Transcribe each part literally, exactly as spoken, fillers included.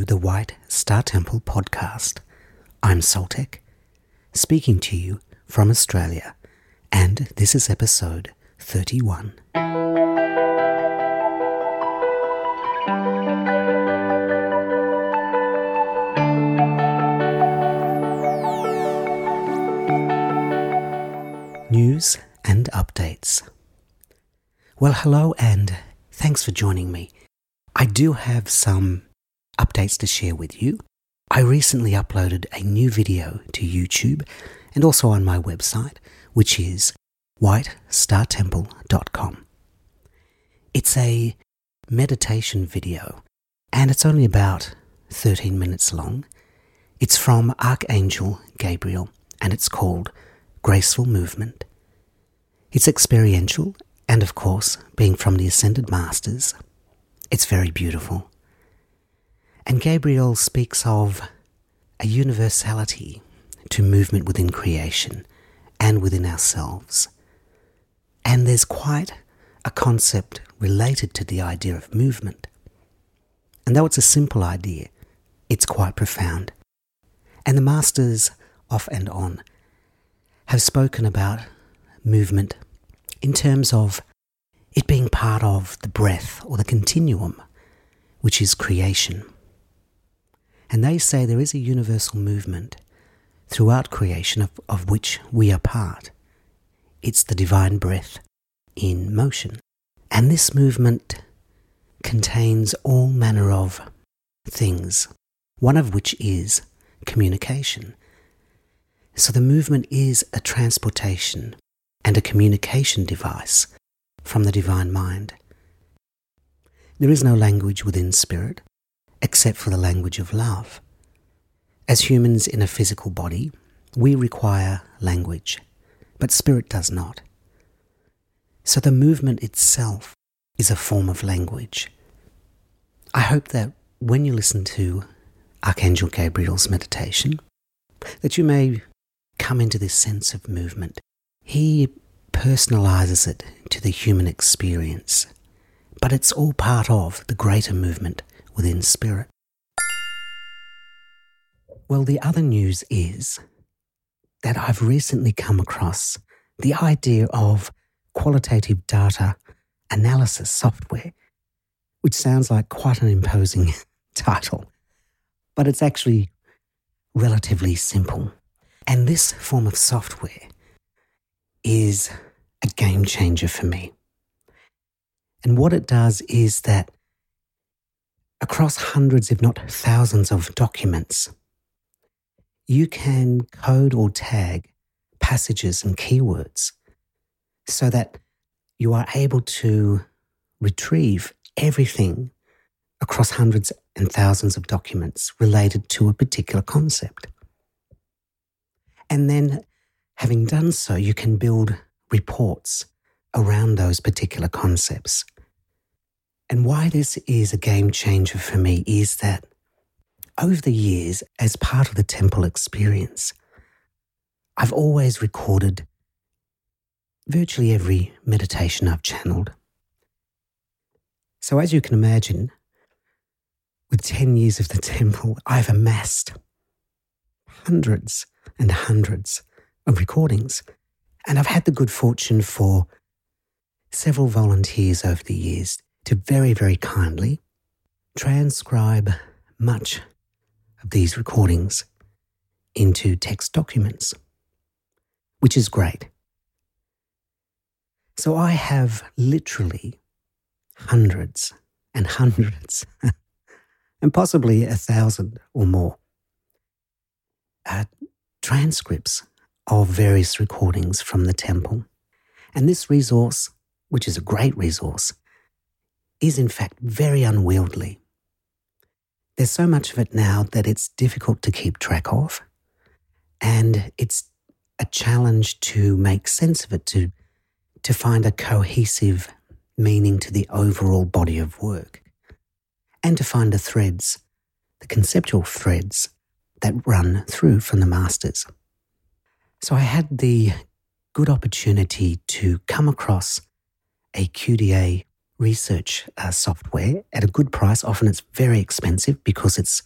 the White Star Temple podcast. I'm Soltec, speaking to you from Australia, and this is episode thirty-one. News and updates. Well, hello and thanks for joining me. I do have some updates to share with you. I recently uploaded a new video to YouTube and also on my website, which is white star temple dot com. It's a meditation video and it's only about thirteen minutes long. It's from Archangel Gabriel and it's called Graceful Movement. It's experiential and, of course, being from the Ascended Masters, it's very beautiful. And Gabriel speaks of a universality to movement within creation and within ourselves. And there's quite a concept related to the idea of movement. And though it's a simple idea, it's quite profound. And the Masters, off and on, have spoken about movement in terms of it being part of the breath or the continuum, which is creation. And they say there is a universal movement throughout creation of, of which we are part. It's the divine breath in motion. And this movement contains all manner of things, one of which is communication. So the movement is a transportation and a communication device from the divine mind. There is no language within spirit except for the language of love. As humans in a physical body, we require language, but spirit does not. So the movement itself is a form of language. I hope that when you listen to Archangel Gabriel's meditation, that you may come into this sense of movement. He personalizes it to the human experience, but it's all part of the greater movement within spirit. Well, the other news is that I've recently come across the idea of qualitative data analysis software, which sounds like quite an imposing title, but it's actually relatively simple. And this form of software is a game changer for me. And what it does is that across hundreds, if not thousands of documents, you can code or tag passages and keywords so that you are able to retrieve everything across hundreds and thousands of documents related to a particular concept. And then, having done so, you can build reports around those particular concepts. And why this is a game changer for me is that over the years, as part of the temple experience, I've always recorded virtually every meditation I've channeled. So as you can imagine, with ten years of the temple, I've amassed hundreds and hundreds of recordings. And I've had the good fortune for several volunteers over the years to very, very kindly transcribe much of these recordings into text documents, which is great. So I have literally hundreds and hundreds and possibly a thousand or more uh, transcripts of various recordings from the temple. And this resource, which is a great resource, is in fact very unwieldy. There's so much of it now that it's difficult to keep track of, and it's a challenge to make sense of it, to, to find a cohesive meaning to the overall body of work, and to find the threads, the conceptual threads that run through from the Masters. So I had the good opportunity to come across a Q D A research uh, software at a good price. Often it's very expensive because it's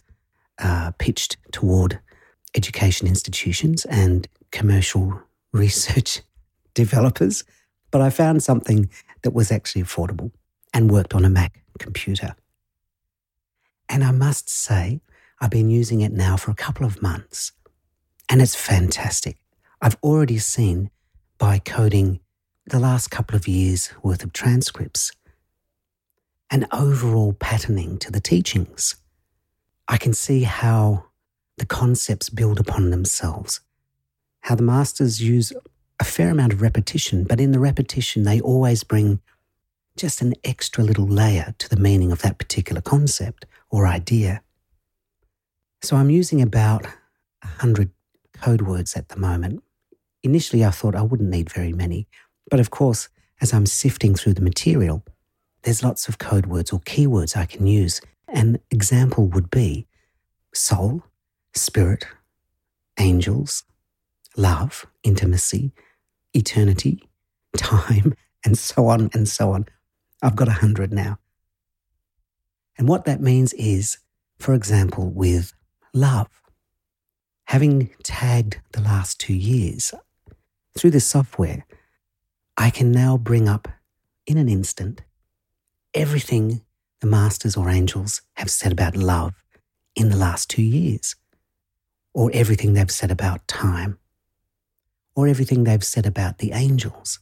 uh, pitched toward education institutions and commercial research developers, but I found something that was actually affordable and worked on a Mac computer. And I must say, I've been using it now for a couple of months, and it's fantastic. I've already seen, by coding the last couple of years' worth of transcripts, an overall patterning to the teachings. I can see how the concepts build upon themselves, how the masters use a fair amount of repetition, but in the repetition they always bring just an extra little layer to the meaning of that particular concept or idea. So I'm using about one hundred code words at the moment. Initially I thought I wouldn't need very many, but of course, as I'm sifting through the material, there's lots of code words or keywords I can use. An example would be soul, spirit, angels, love, intimacy, eternity, time, and so on and so on. I've got a hundred now. And what that means is, for example, with love, having tagged the last two years, through this software, I can now bring up in an instant everything the masters or angels have said about love in the last two years, or everything they've said about time, or everything they've said about the angels.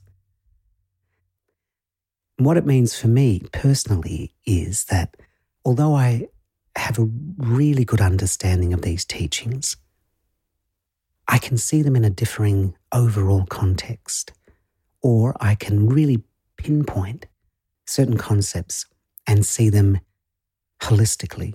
And what it means for me personally is that although I have a really good understanding of these teachings, I can see them in a differing overall context, or I can really pinpoint certain concepts and see them holistically.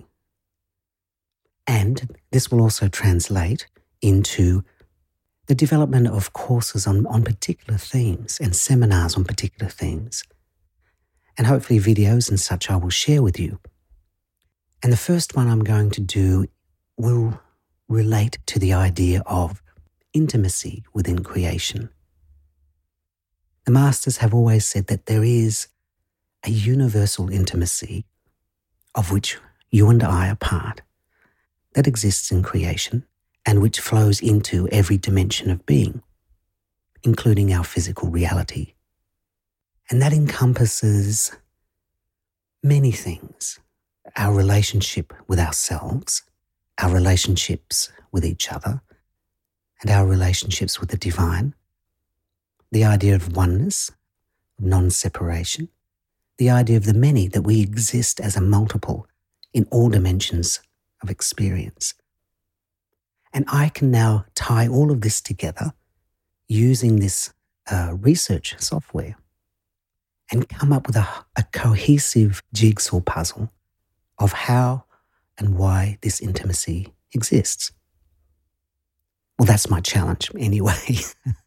And this will also translate into the development of courses on, on particular themes and seminars on particular themes, and hopefully videos and such I will share with you. And the first one I'm going to do will relate to the idea of intimacy within creation. The masters have always said that there is a universal intimacy of which you and I are part, that exists in creation and which flows into every dimension of being, including our physical reality. And that encompasses many things: our relationship with ourselves, our relationships with each other, and our relationships with the divine, the idea of oneness, non-separation, the idea of the many, that we exist as a multiple in all dimensions of experience. And I can now tie all of this together using this uh, research software and come up with a, a cohesive jigsaw puzzle of how and why this intimacy exists. Well, that's my challenge anyway.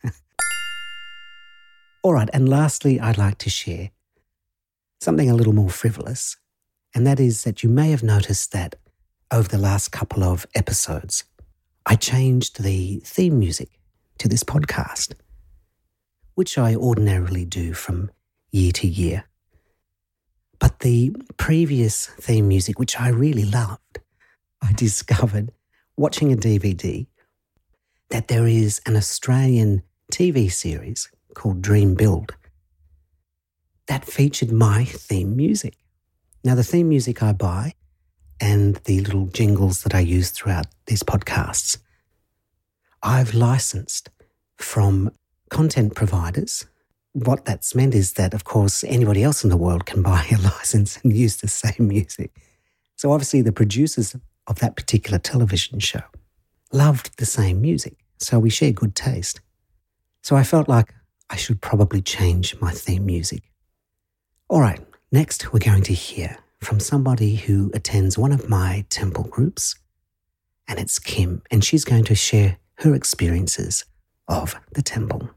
All right, and lastly, I'd like to share something a little more frivolous, and that is that you may have noticed that over the last couple of episodes, I changed the theme music to this podcast, which I ordinarily do from year to year. But the previous theme music, which I really loved, I discovered watching a D V D that there is an Australian T V series called Dream Build that featured my theme music. Now, the theme music I buy and the little jingles that I use throughout these podcasts, I've licensed from content providers. What that's meant is that, of course, anybody else in the world can buy a license and use the same music. So obviously the producers of that particular television show loved the same music, so we share good taste. So I felt like I should probably change my theme music. All right, next we're going to hear from somebody who attends one of my temple groups, and it's Kim, and she's going to share her experiences of the temple.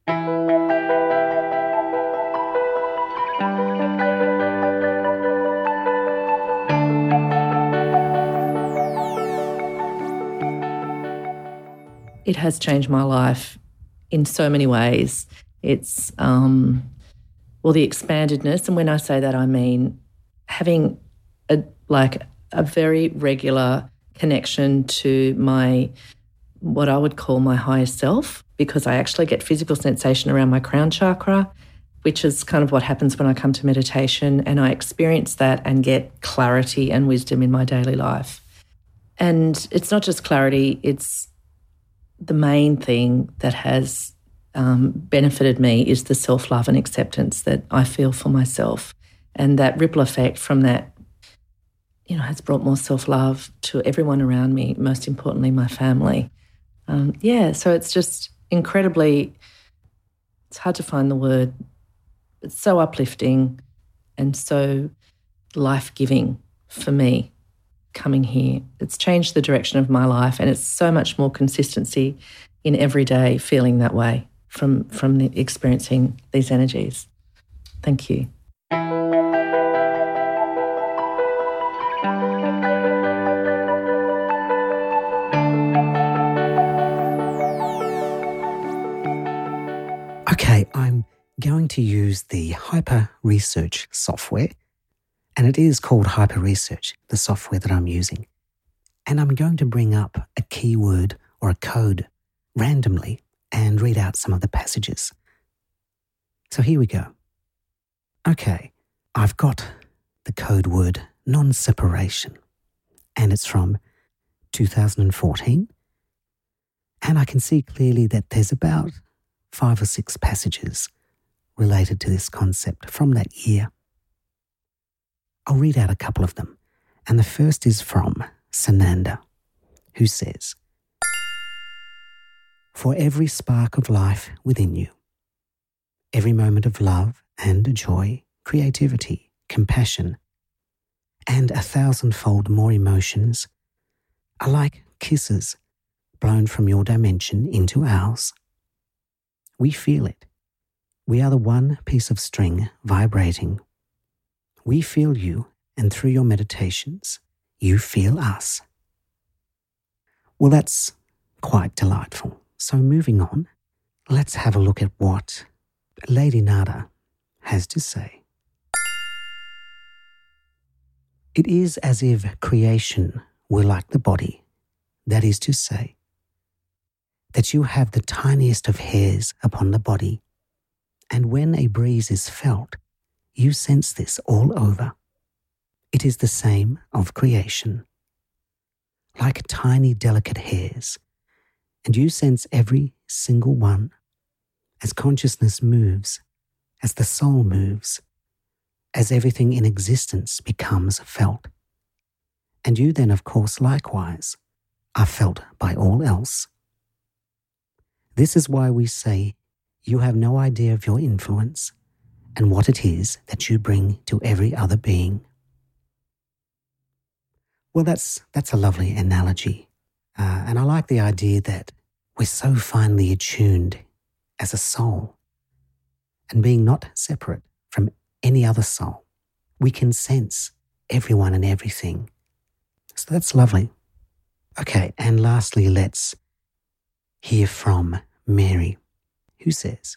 It has changed my life in so many ways. It's, um, well, the expandedness, and when I say that, I mean having a like a very regular, connection to my, what I would call my higher self, because I actually get physical sensation around my crown chakra, which is kind of what happens when I come to meditation, and I experience that and get clarity and wisdom in my daily life. And it's not just clarity, it's the main thing that has um, benefited me is the self-love and acceptance that I feel for myself. And that ripple effect from that, you know, has brought more self-love to everyone around me, most importantly, my family. Um, yeah, so it's just incredibly, it's hard to find the word, it's so uplifting and so life-giving for me coming here. It's changed the direction of my life, and it's so much more consistency in every day feeling that way from, from the, experiencing these energies. Thank you. Okay, I'm going to use the Hyper Research software, and it is called Hyper Research, the software that I'm using. And I'm going to bring up a keyword or a code randomly and read out some of the passages. So here we go. Okay, I've got the code word non-separation, and it's from two thousand fourteen. And I can see clearly that there's about five or six passages related to this concept from that year. I'll read out a couple of them. And the first is from Sananda, who says, "For every spark of life within you, every moment of love and joy, creativity, compassion, and a thousandfold more emotions are like kisses blown from your dimension into ours. We feel it. We are the one piece of string vibrating. We feel you, and through your meditations, you feel us." Well, that's quite delightful. So moving on, let's have a look at what Lady Nada has to say. "It is as if creation were like the body, that is to say, that you have the tiniest of hairs upon the body, and when a breeze is felt, you sense this all over. It is the same of creation. Like tiny delicate hairs, and you sense every single one, as consciousness moves, as the soul moves, as everything in existence becomes felt. And you then, of course, likewise, are felt by all else. This is why we say you have no idea of your influence and what it is that you bring to every other being." Well, that's that's a lovely analogy. Uh, and I like the idea that we're so finely attuned as a soul, and being not separate from any other soul, we can sense everyone and everything. So that's lovely. Okay, and lastly, let's hear from Mary, who says,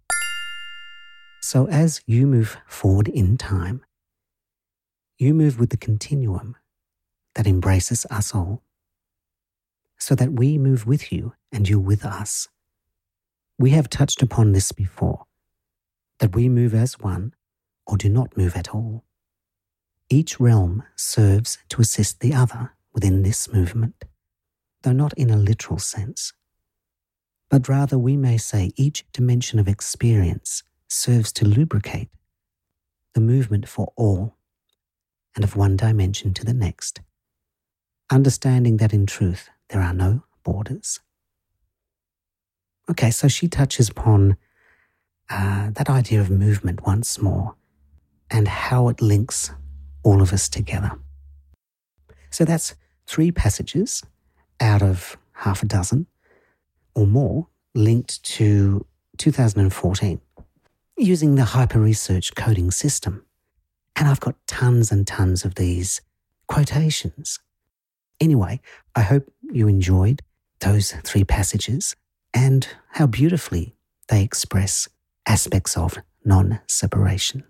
"So as you move forward in time, you move with the continuum that embraces us all, so that we move with you and you with us. We have touched upon this before, that we move as one or do not move at all. Each realm serves to assist the other within this movement, though not in a literal sense. But rather we may say each dimension of experience serves to lubricate the movement for all and of one dimension to the next, understanding that in truth there are no borders." Okay, so she touches upon uh, that idea of movement once more and how it links all of us together. So that's three passages out of half a dozen or more linked to two thousand fourteen using the Hyper Research coding system. And I've got tons and tons of these quotations. Anyway, I hope you enjoyed those three passages and how beautifully they express aspects of non-separation.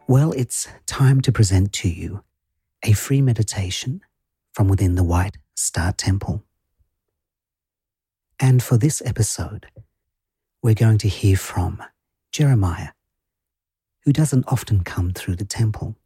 Well, it's time to present to you a free meditation from within the White Star Temple. And for this episode, we're going to hear from Jeremiah, who doesn't often come through the temple.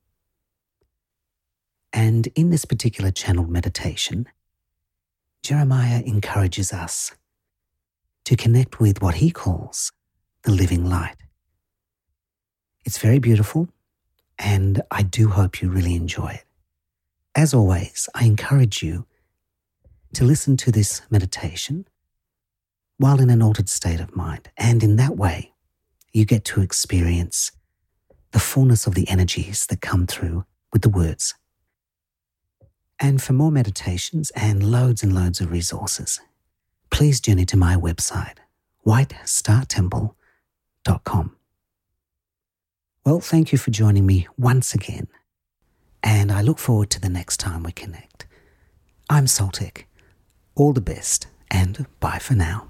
And in this particular channeled meditation, Jeremiah encourages us to connect with what he calls the living light. It's very beautiful, and I do hope you really enjoy it. As always, I encourage you to listen to this meditation while in an altered state of mind, and in that way, you get to experience the fullness of the energies that come through with the words. And for more meditations and loads and loads of resources, please journey to my website, white star temple dot com. Well, thank you for joining me once again, and I look forward to the next time we connect. I'm Soltec. All the best, and bye for now.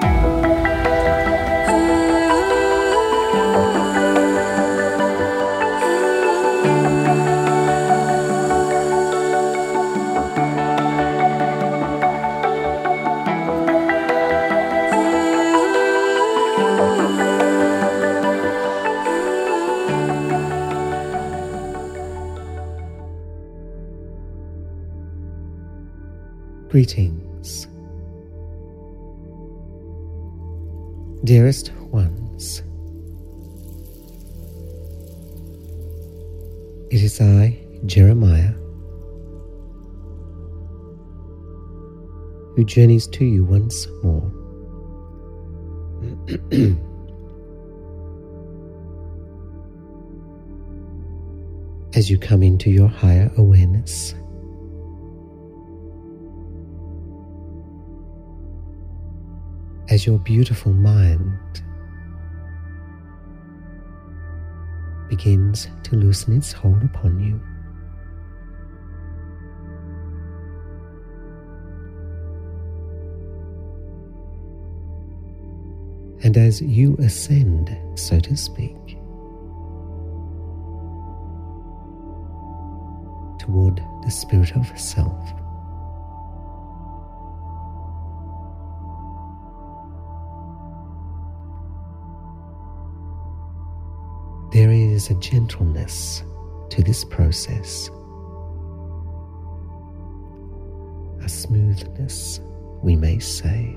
Greetings, dearest ones. It is I, Jeremiah, who journeys to you once more. As you come into your higher awareness, as your beautiful mind begins to loosen its hold upon you. And as you ascend, so to speak, toward the spirit of self, there is a gentleness to this process, a smoothness, we may say.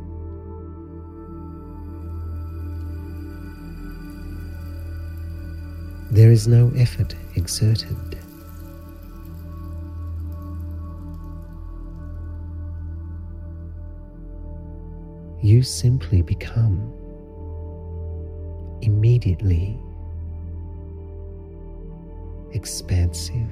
There is no effort exerted. You simply become immediately expansive.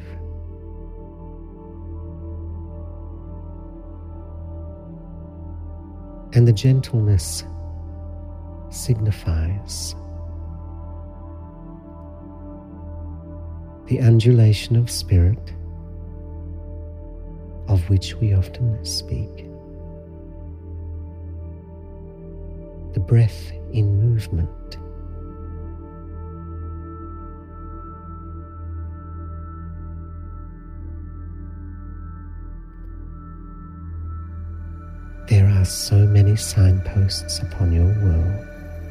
And the gentleness signifies the undulation of spirit of which we often speak, the breath in movement, there are so many signposts upon your world.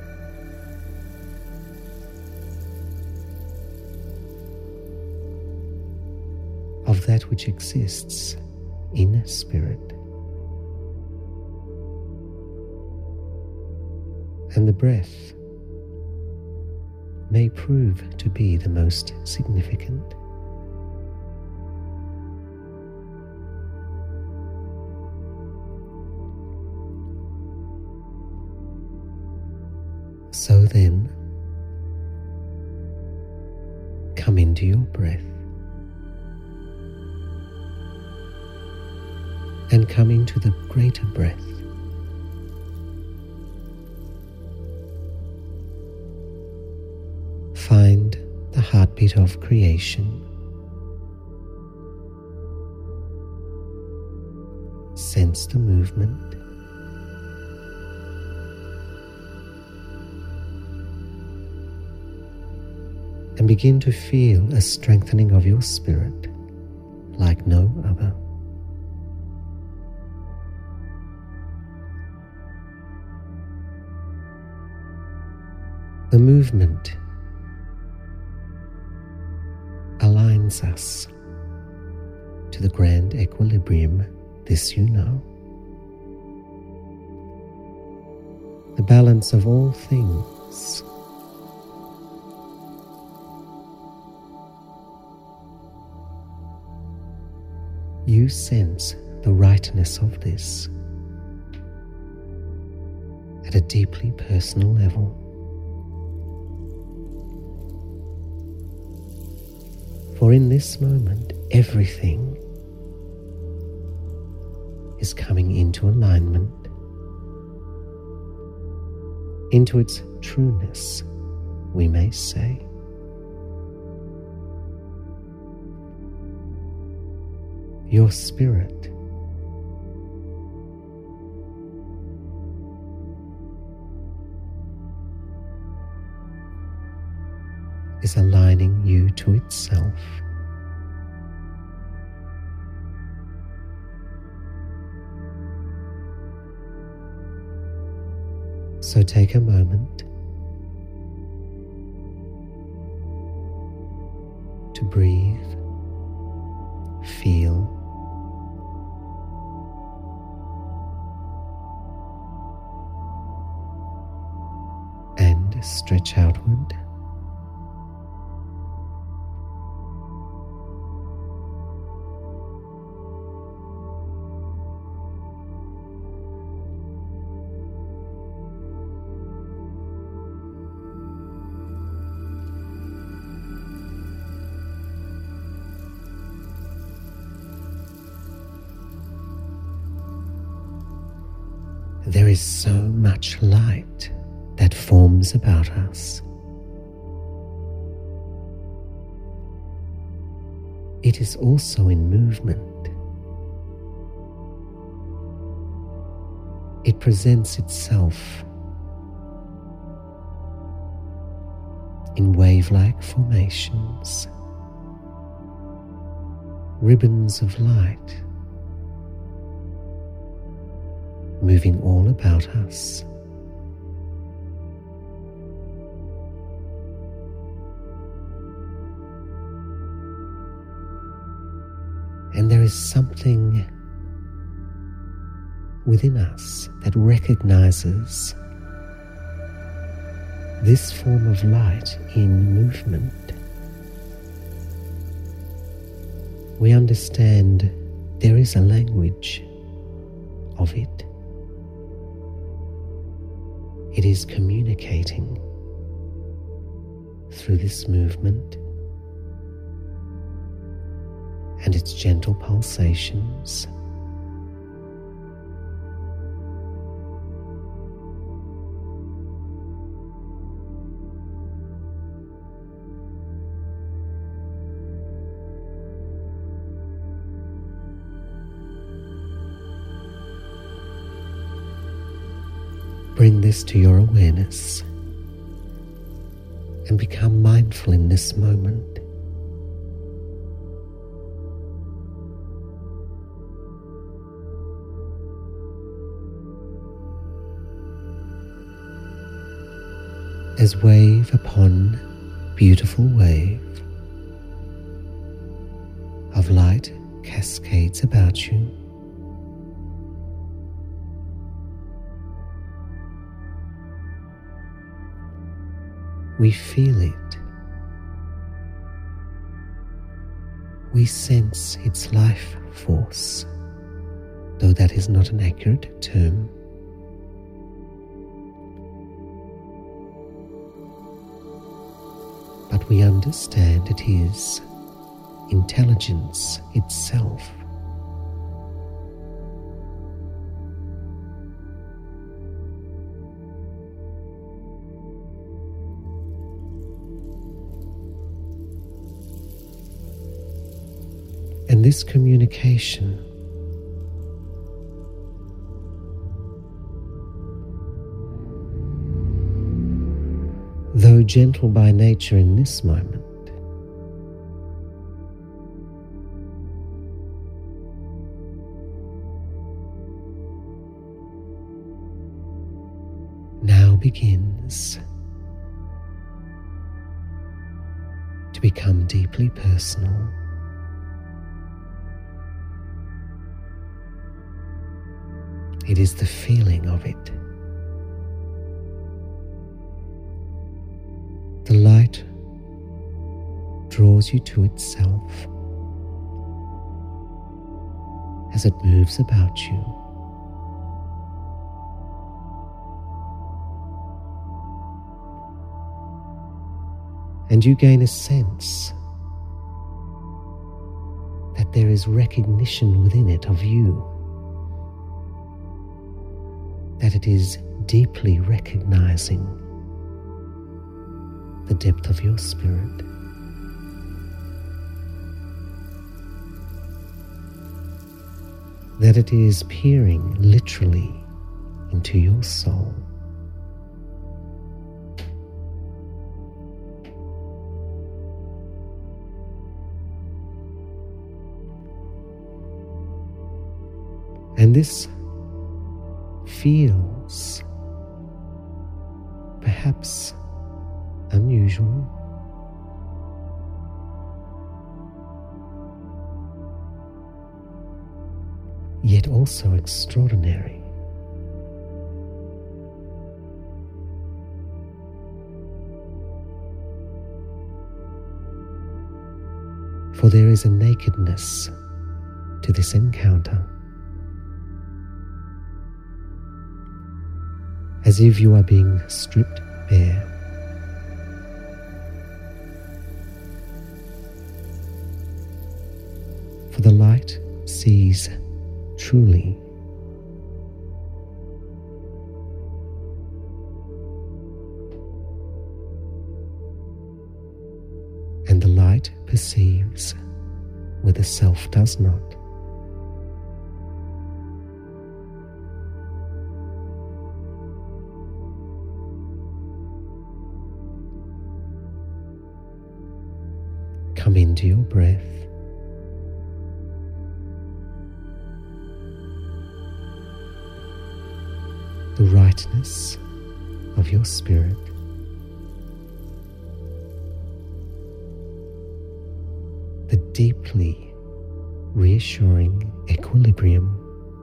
Of that which exists in spirit. And the breath may prove to be the most significant. So then, come into your breath and come into the greater breath. Find the heartbeat of creation. Sense the movement. and begin to feel a strengthening of your spirit like no other. The movement aligns us to the grand equilibrium, this you know. The balance of all things. You sense the rightness of this at a deeply personal level. For in this moment, everything is coming into alignment, into its trueness, we may say. Your spirit is aligning you to itself. So take a moment to breathe, feel, and stretch outward. There is so much light that forms about us. It is also in movement. It presents itself in wave-like formations, ribbons of light moving all about us. And there is something within us that recognizes this form of light in movement. We understand there is a language of it. It is communicating through this movement and its gentle pulsations. Bring this to your awareness and become mindful in this moment. As wave upon beautiful wave of light cascades about you, we feel it. We sense its life force, though that is not an accurate term. But we understand it is intelligence itself. And this communication though Though gentle by nature in this moment, now begins to become deeply personal. It is the feeling of it. The light draws you to itself as it moves about you. And you gain a sense that there is recognition within it of you, that it is deeply recognizing the depth of your spirit. That it is peering literally into your soul. And this feels perhaps unusual, yet also extraordinary. For there is a nakedness to this encounter, as if you are being stripped bare. For the light sees truly. And the light perceives where the self does not. Come into your breath. The rightness of your spirit. The deeply reassuring equilibrium.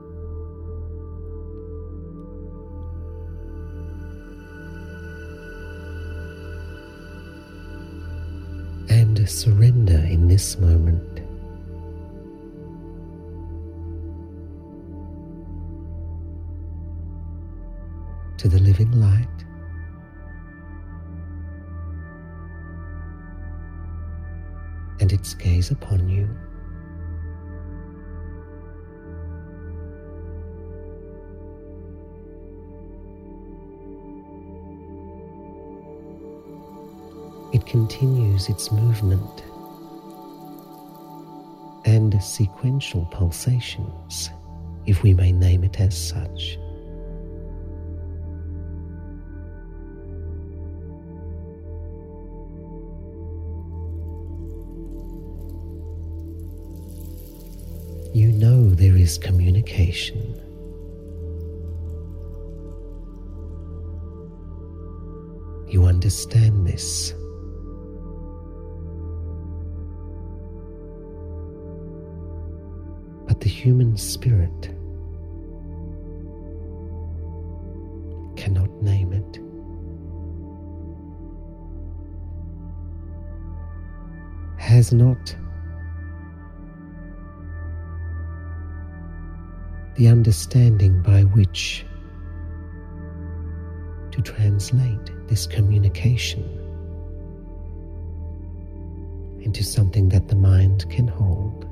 And surrender in this moment. To the living light, and its gaze upon you. It continues its movement and sequential pulsations, if we may name it as such. You know there is communication. You understand this. But the human spirit cannot name it. Has not the understanding by which to translate this communication into something that the mind can hold.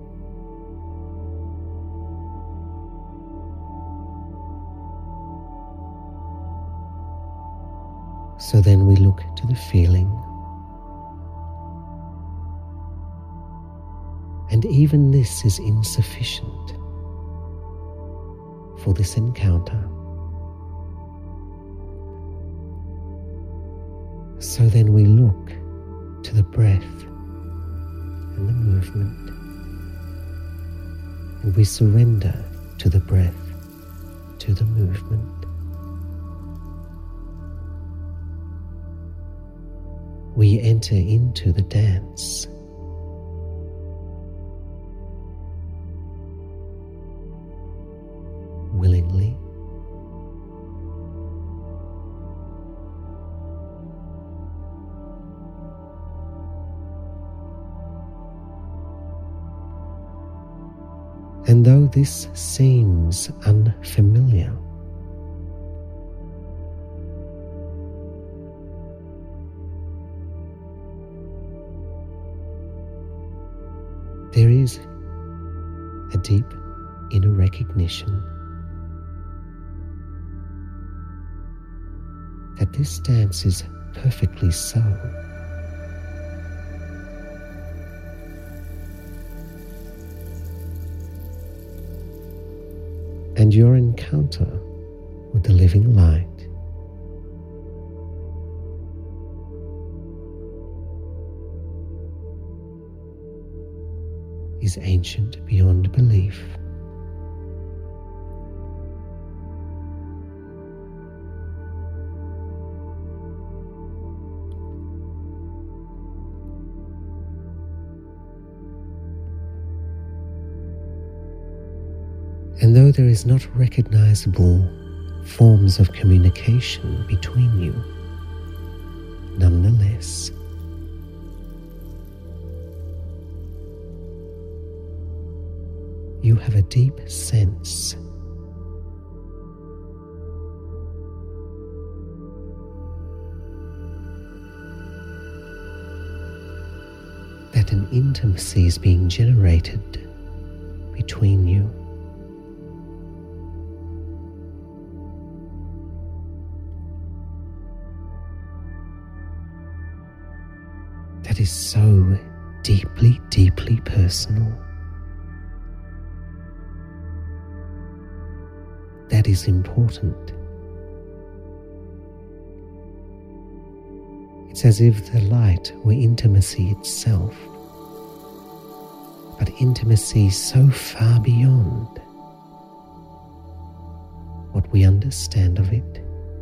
So then we look to the feeling, and even this is insufficient for this encounter. So then we look to the breath and the movement, and we surrender to the breath, to the movement. We enter into the dance. Willingly. And though this seems unfamiliar, there is a deep inner recognition that this dance is perfectly so. And your encounter with the living light is ancient beyond belief. And though there is not recognizable forms of communication between you, nonetheless, you have a deep sense that an intimacy is being generated between you. That is so deeply, deeply personal. That is important. It's as if the light were intimacy itself, but intimacy so far beyond what we understand of it.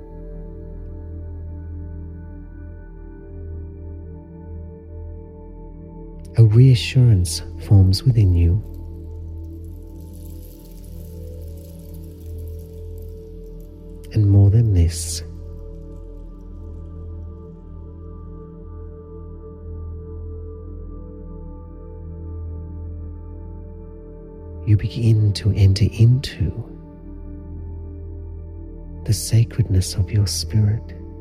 A reassurance forms within you. And more than this, you begin to enter into the sacredness of your spirit.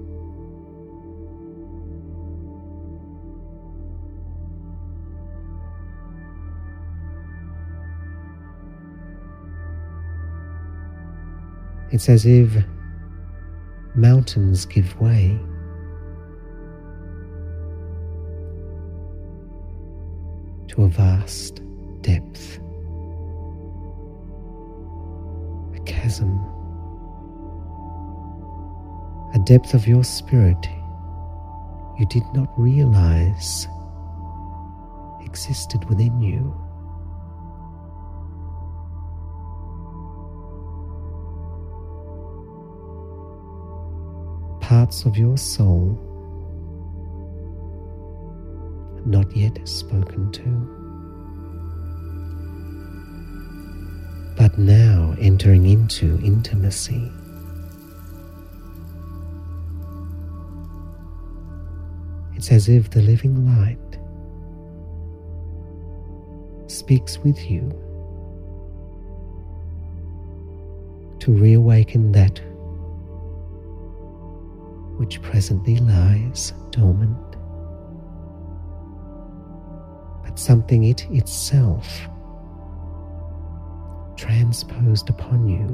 It's as if mountains give way to a vast depth, a chasm, a depth of your spirit you did not realize existed within you. Parts of your soul not yet spoken to, but now entering into intimacy. It's as if the living light speaks with you to reawaken that which presently lies dormant, but something it itself transposed upon you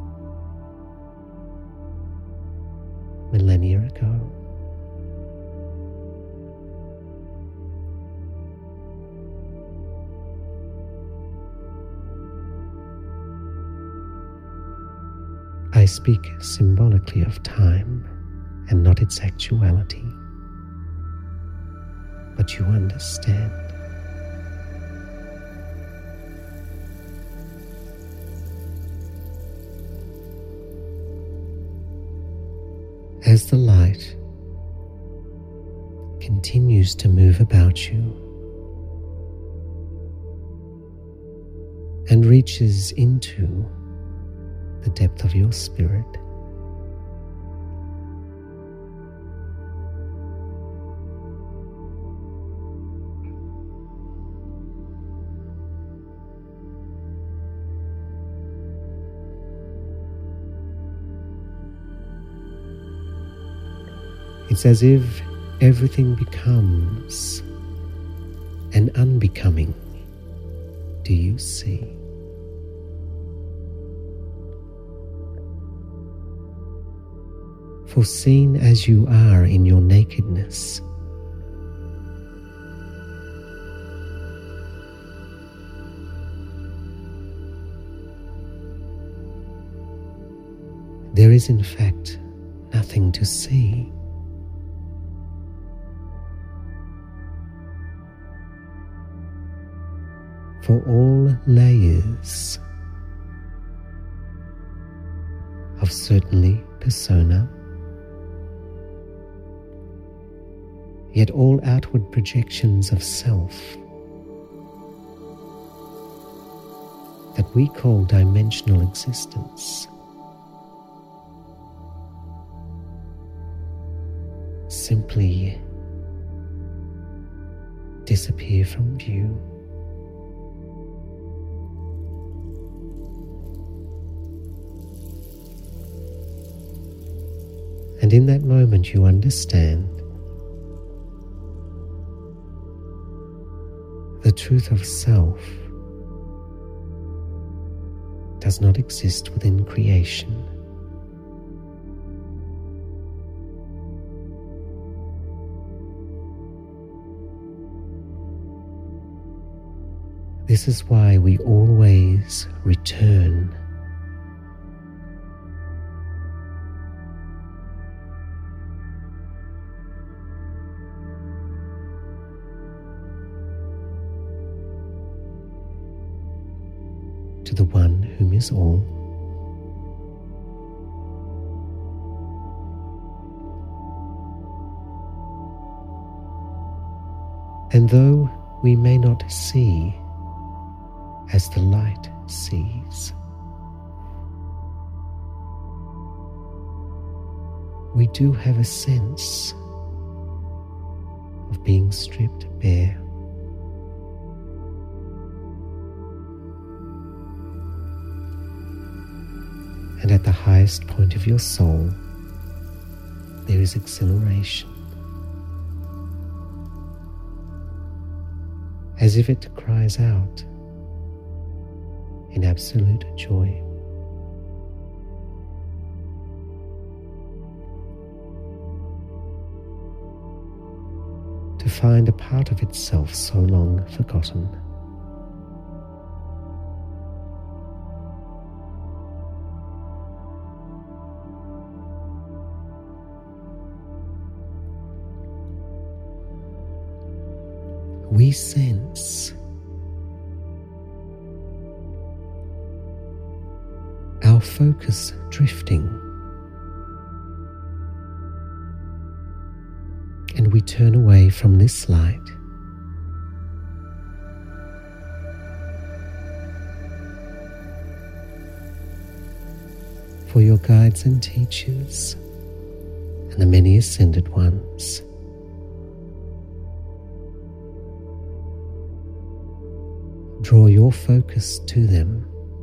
millennia ago. I speak symbolically of time and not its actuality. but you understand. As the light continues to move about you and reaches into the depth of your spirit, it's as if everything becomes an unbecoming. Do you see? For seen as you are in your nakedness, there is in fact nothing to see. For all layers of certainly persona, yet all outward projections of self that we call dimensional existence simply disappear from view. And in that moment you understand the truth of self does not exist within creation. This is why we always return to the one whom is all. And though we may not see as the light sees, we do have a sense of being stripped bare. And at the highest point of your soul, there is exhilaration, as if it cries out in absolute joy. To find a part of itself so long forgotten. We sense our focus drifting, and we turn away from this light. For your guides and teachers and the many ascended ones draw your focus to them.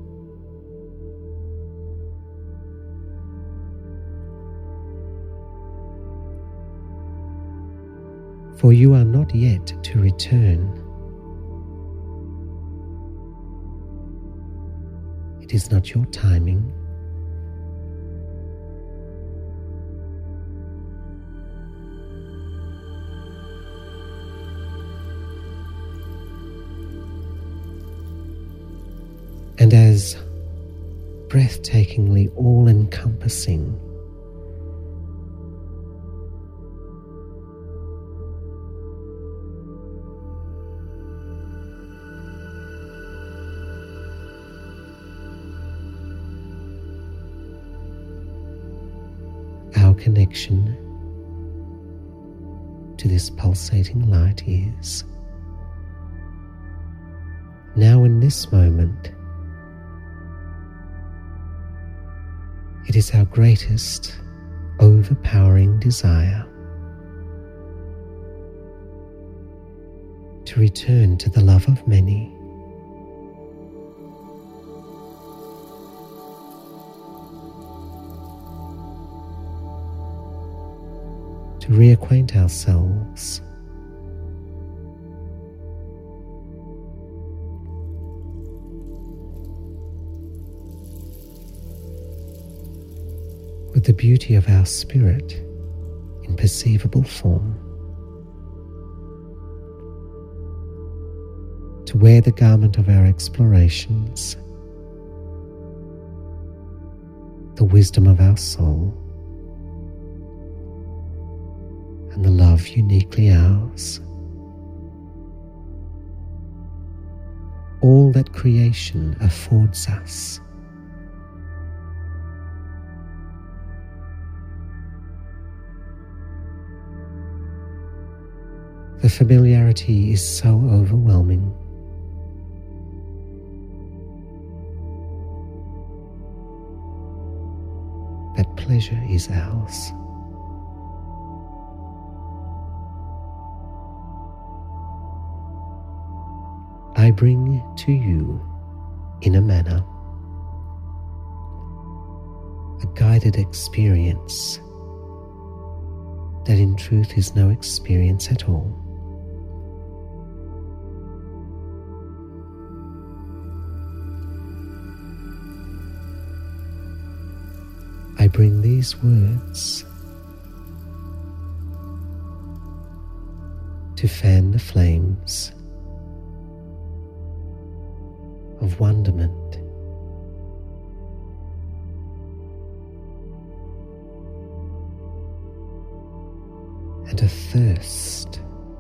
For you are not yet to return. It is not your timing. And as breathtakingly all-encompassing, connection to this pulsating light is. Now in this moment, it is our greatest, overpowering desire to return to the love of many, to reacquaint ourselves with the beauty of our spirit in perceivable form, to wear the garment of our explorations, the wisdom of our soul, and the love uniquely ours. All that creation affords us. The familiarity is so overwhelming. That pleasure is ours. I bring to you, in a manner, a guided experience that in truth is no experience at all. I bring these words to fan the flames of wonderment and a thirst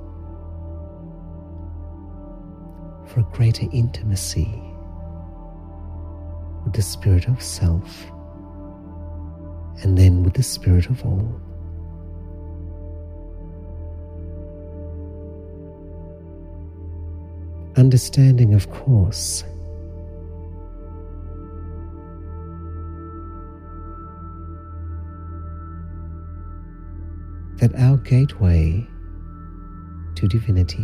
for a greater intimacy with the Spirit of Self, and then with the Spirit of all. Understanding, of course, that our gateway to divinity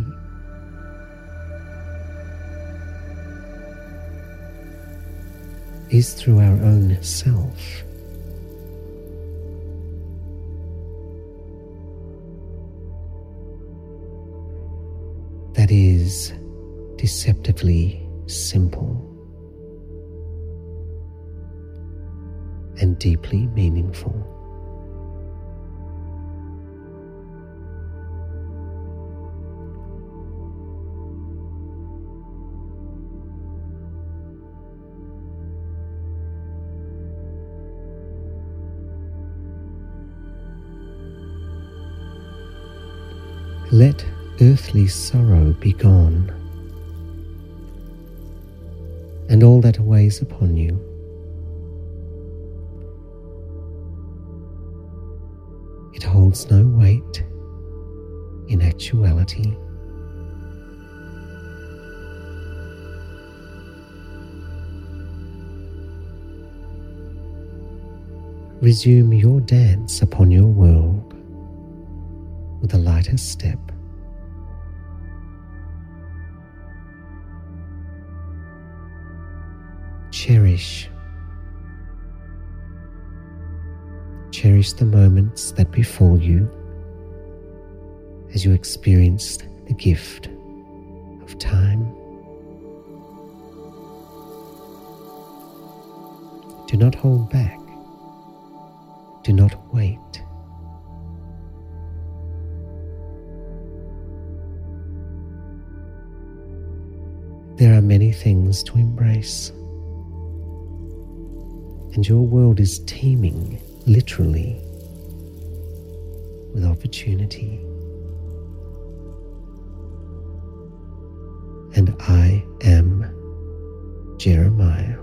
is through our own self. That is deceptively simple and deeply meaningful. Let earthly sorrow be gone, and all that weighs upon you. It holds no weight in actuality. Resume your dance upon your world with a lighter step. Cherish. Cherish the moments that befall you as you experienced the gift of time. Do not hold back. Do not wait. There are many things to embrace, and your world is teeming, literally, with opportunity. And I am Jeremiah.